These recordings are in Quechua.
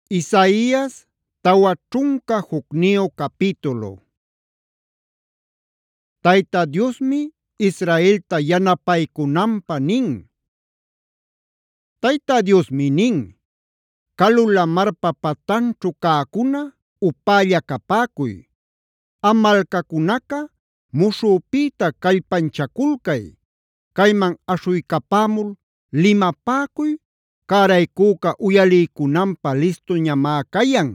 Isaías tawa ćhunka hukniyu capítulo. Tayta Diosmi Israelta yanapaykunanpaq nin. Tayta Diosmi nin: “Kalu lamarpa patanćhu cäcuna upälla capäcuy. Am malcacunaca muśhüpïta callpanchaculcay. Cayman aśhuycapämul limapäcuy, cäraycüca uyaliycunanpaq listuñamá cayan.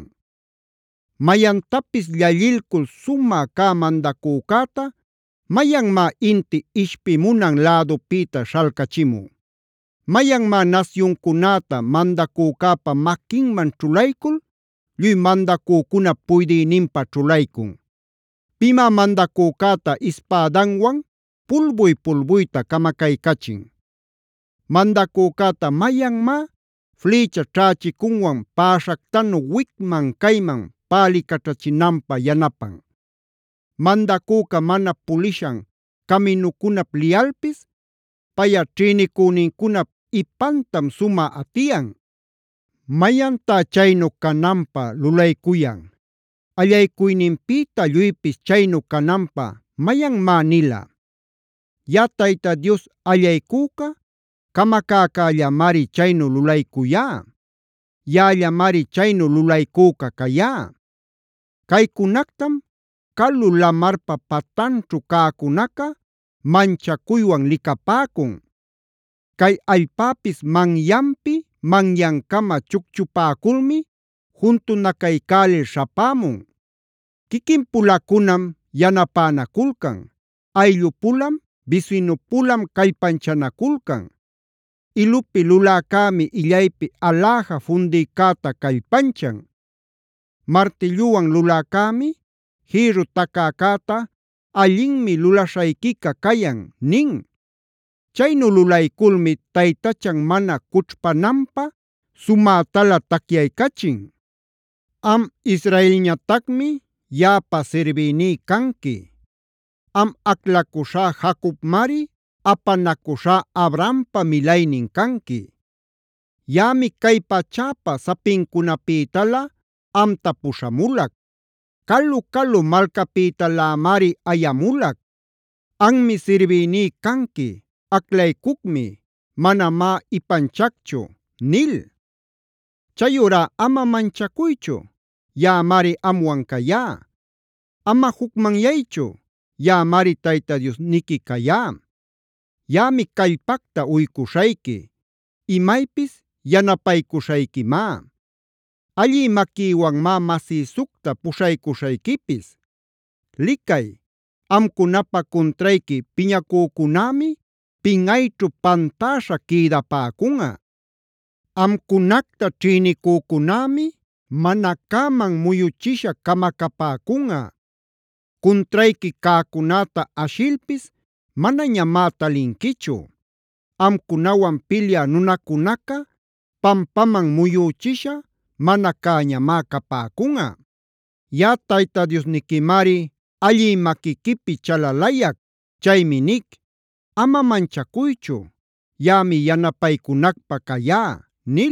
Mayantapis llallilcul sumä cä mandacücäta ¿mayanmá inti ishpimunan lädupïta śhalcachimun? ¿Mayanmá nasyuncunäta mandacücäpa maquinman ćhulaycul lluy mandacücunap puydïninpaq ćhulaycun? ¿Pimá mandacücäta ispädanwan pulbuy-pulbuyta camacaycachin? ¿Mandacücäta mayanmá flïcha ćhächicunwan päśhaktanu wicman cayman pälicaćhachinanpaq yanapan? Mandacüca mana pulishan caminucunap liyalpis payꞌa ćhïnicünincunap ipantam sumä atiyan. ¿Mayantá chaynu cananpaq lulaycuyan? Allaycuyninpïta lluypis chaynu cananpaq ¿mayanmá nila? Yaꞌa Tayta Dios allaycüca camacäcällamari chaynu lulaycuyá. Yaꞌallamari chaynu lulaycüca cayá. Caycunactam kalu lamarpa patanćhu cäcunaca manchacuywan licapäcun. Cay allpäpis manyanpi manyancama chucchupäculmi juntunacaycälil śhapämun. Quiquin-pulacunam yanapänaculcan. Ayllupulam bisinupulam callpanchanaculcan. Ilupi luläcämi illaypi aläja fundïcäta callpanchan. Martilluwan luläcämi jïrru tacäcäta allinmi lulaśhayquica cayan nin. Chaynu lulayculmi taytachan mana cućhpananpaq sumätala tacyaycachin. Am Israelñatacmi yaꞌapa sirbïní canqui. Am aclacuśhá Jacobmari apanacuśhá Abrahampa milaynin canqui. Yaꞌami cay pachäpa sapincunapïtala amta puśhamulac. Calu-calu malcapïtalämari ayamulac. Anmi sirbïní canqui, aclaycucmi, manamá ipanchacchu” nil. Chayurá ama manchacuychu, yaꞌamari amwan cayá. Ama jucmanyaychu, yaꞌamari Tayta Diosniqui cayá. Yaꞌami kallpacta uycuśhayqui, imaypis yanapaycuśhayquimá. Allï maquïwanmá masïsucta puśhaycuśhayquipis. Licay, amcunapa cuntrayqui piñacücunämi pinꞌayćhu pantäśha quïdapäcunꞌa. Amcunacta ćhïnicücunämi mana cäman muyuchisha camacapäcunꞌa. Cuntrayqui cäcunäta ashilpis manañamá talinquichu. Amcunawan pilyä nunacunaca pampaman muyüchisha mana cäñamá capäcunꞌa. Yaꞌa Tayta Diosniquimari allï maquiquipi chalalayac. Chaymi nic: “Ama manchacuychu, yaꞌami yanapaycunacpaq cayá” nil.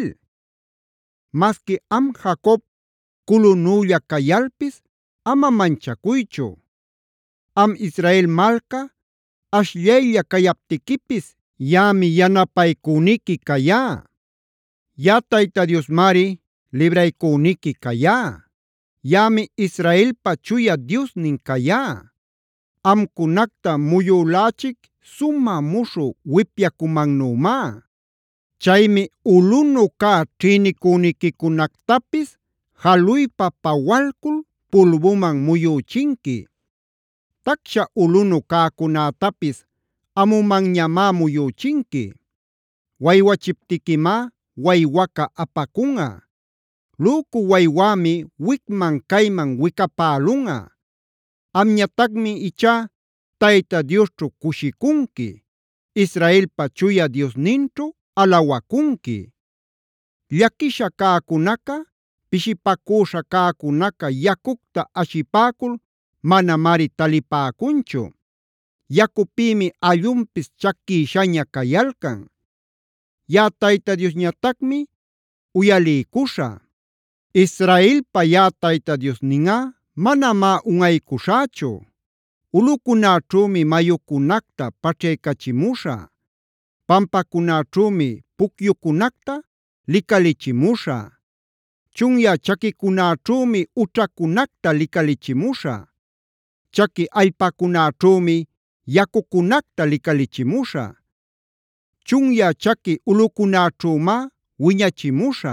Masqui am Jacob culunülla cayalpis ama manchacuychu. Am Israel malca ashllaylla cayaptiquipis yaꞌami yanapaycüniqui cayá. Yaꞌa Tayta Diosmari libraycüniqui cayá. Yaꞌami Israelpa Chuya Diosnin cayá. Amcunacta muyülächic sumä muśhü wipyacumannümá. Chaymi ulunu cä ćhïnicüniquicunactapis jaluypa pawalcul pulbuman muyüchinqui. Tacsha ulunu cäcunätapis amumanñamá muyüchinqui. Waywachiptiquimá waywaca apacunꞌa. Lücu waywämi wicman cayman wicapälunꞌa. Amñatacmi ichá Tayta Diosćhu cushicunqui. Israelpa Chuya Diosninćhu alawacunqui. Llaquisha cäcunaca, pishipacüśha cäcunaca yacucta ashipäcul manamari talipäcunchu. Yacupïmi allunpis chaquïshaña cayalcan. Yaꞌa Tayta Diosñatacmi uyaliycuśhä. Israelpa yaꞌa Tayta Diosninꞌa manamá unꞌaykuśhächu. Ulꞌukunäćhuumi mayukunacta paćhaykachimuśhä. Pampakunäćhuumi pukyukunacta licalichimuśhä. Chunyä chaquikunäćhuumi ućhacunacta licalichimuśhä. Chaki allpakunäćhuumi yacukunacta licalichimuśhä. Chunyä chaki ulꞌukunäćhümá wiñachimuśhä.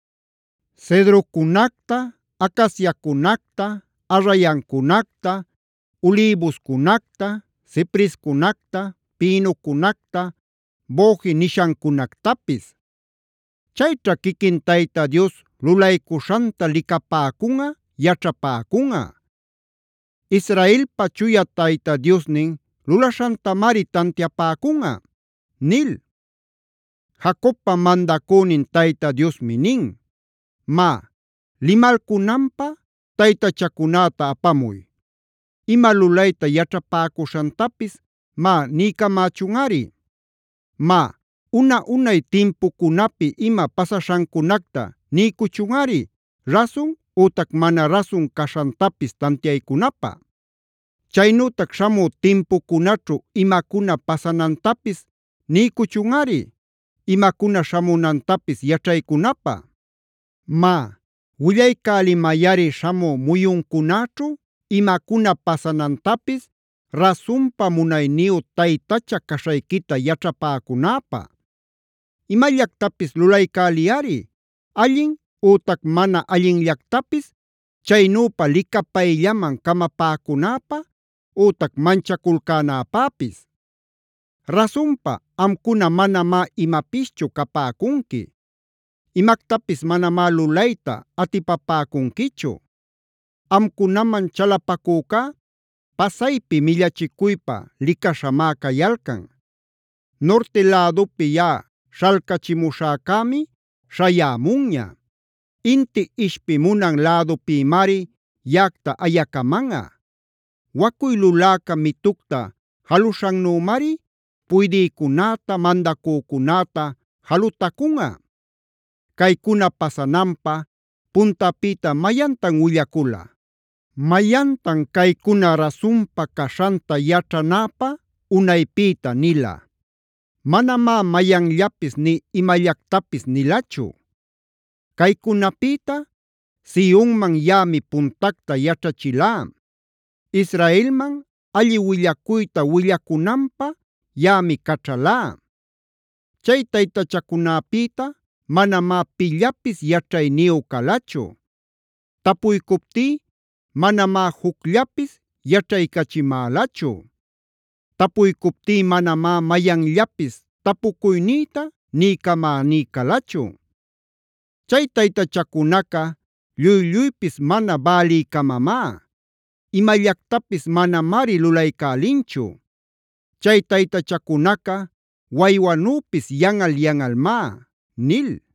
Cedrocunacta, acaciacunacta, arrayancunacta, ulïbuscunacta, ciprescunacta, pinocunacta, boje nishancunactapis. Chayćha quiquin Tayta Dios lulaycuśhanta licapäcunꞌa, yaćhapäcunꞌa. Israelpa Chuya Tayta Diosnin lulaśhantamari tantiapäcunꞌa” nil. Jacobpa mandacünin Tayta Diosmi nin: “Má, limalcunanpaq taytachacunäta apamuy. Ima lulayta yaćhapäcuśhantapis má niycamächunꞌari. Má, una-unay timpucunapi ima pasaśhancunacta niycuchunꞌari rasun ütac mana rasun caśhantapis tantiaycunapaq. Chaynütac śhamü timpucunaćhu imacuna pasanantapis niycuchunꞌari, imacuna śhamunantapis yaćhaycunapaq. Má, willaycälimayꞌari śhamü muyuncunäćhu imacuna pasanantapis rasunpa munayniyu taytacha caśhayquita yaćhapäcunäpaq. Imallactapis lulaycäliyꞌari, allin ütac mana allinllactapis chaynüpa licapayllaman camapäcunäpaq ütac manchaculcänäpäpis. Rasunpa amcuna manamá imapischu capäcunqui. Imactapis manamá lulayta atipapäcunquichu. Amcunaman chalapacücá pasaypi millachicuypa licaśhamá cayalcan. Norte lädupi yaꞌa śhalcachimuśhäcämi śhayämunña. Inti ishpimunan lädupïmari yaꞌacta ayacamanꞌa. Wacuy luläca mitucta jaluśhannümari puydïcunäta, mandacücunäta jalutacunꞌa. Caycuna pasananpaq puntapïta ¿mayantan willacula? ¿Mayantan caycuna rasunpa caśhanta yaćhanäpaq unaypïta nila? Manamá mayanllapis ni imallactapis nilachu. Caycunapïta Sionman yaꞌami puntacta yaćhachilá. Israelman alli willacuyta willacunanpaq yaꞌami caćhalá. Chay taytachacunäpïta manamá pillapis yaćhayniyu kalachu. Tapuycuptí manamá jucllapis yaćhaycachimälachu. Tapuykuptí manamá mayanllapis tapucuynïta niycamäní kalachu. Chay taytachacunaca lluy-lluypis mana bäliykamamá. Imallactapis manamari lulaycälinchu. Chay taytachacunaca waywanüpis yanꞌal-yanꞌalmá” nil.